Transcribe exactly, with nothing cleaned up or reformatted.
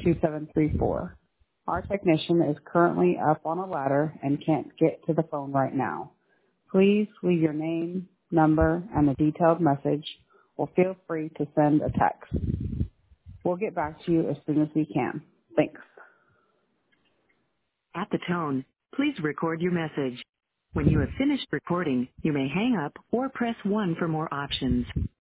two seven three four. Our technician is currently up on a ladder and can't get to the phone right now. Please leave your name, number, and a detailed message, or feel free to send a text. We'll get back to you as soon as we can. Thanks. At the tone, please record your message. When you have finished recording, you may hang up or press one for more options.